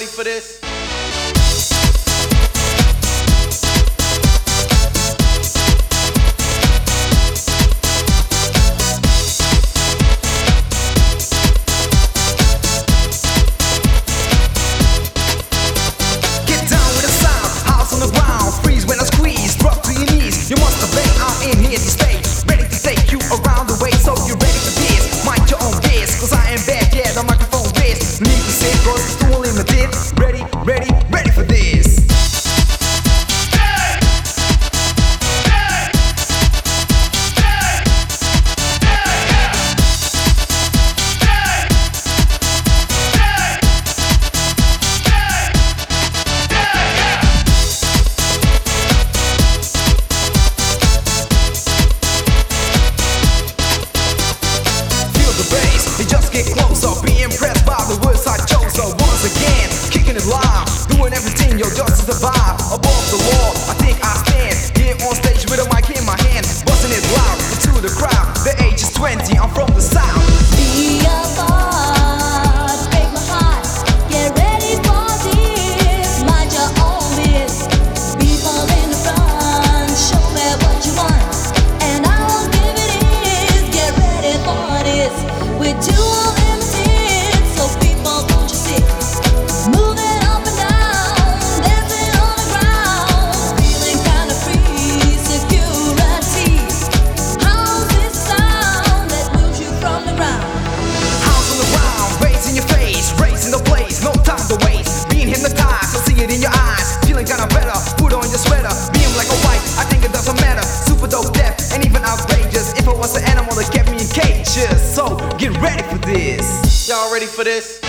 ready for this? Get down with the sound, house on the ground, freeze when I squeeze, drop to your knees. You must have been out in here to stay, ready to take you around the way. So you're ready for this, mind your own biz, cause I ain't bad, yeah, the microphone wrist. Need to sit, cause it's too limited. Ready for this. Just get closer, be impressed by the words I chose. So once again, kicking it live, doing everything, yo, just to survive. Above the law, I think I stand here on stage with a mic in my hand, buzzing it loud into the crowd. The age is 20, I'm from the south. Be a part, break my heart. Get ready for this. Mind your own biz. People in the front, show me what you want, and I'll give it is. Get ready for this. We're dual limited, so people won't you sit, moving up and down, dancing on the ground, feeling kind of free, security. How's this sound that moves you from the ground? House on the ground, raising your face, raising the place, no time to waste. Being hypnotized, I see it in your eyes, feeling kinda better, put on your sweater. Being black or white, I think it doesn't matter. Super dope, deaf, and even outrageous. If I was an animal that kept me in cages, so get ready for this. Y'all ready for this?